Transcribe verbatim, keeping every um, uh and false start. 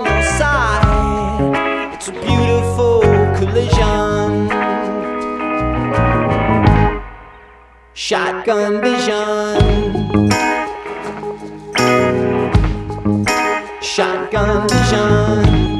no side. It's a beautiful collision. Shotgun vision. Shotgun vision.